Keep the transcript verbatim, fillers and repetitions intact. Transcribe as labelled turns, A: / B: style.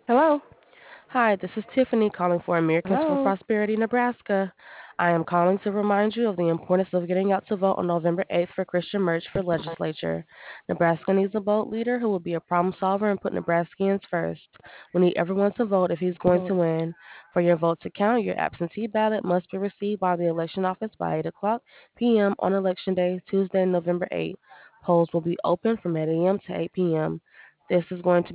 A: Hello?
B: Hi, this is Tiffany calling for Americans for
A: Hello?
B: Prosperity, Nebraska. I am calling to remind you of the importance of getting out to vote on November eighth for Christian Merch for legislature. Nebraska needs a bold leader who will be a problem solver and put Nebraskans first. We need everyone to vote if he's going to
A: Vote.
B: win. For your vote to count, your absentee ballot must be received by the election office by eight o'clock p m on Election Day, Tuesday, November eighth. Polls will be open from eight a m to eight p m. This is going to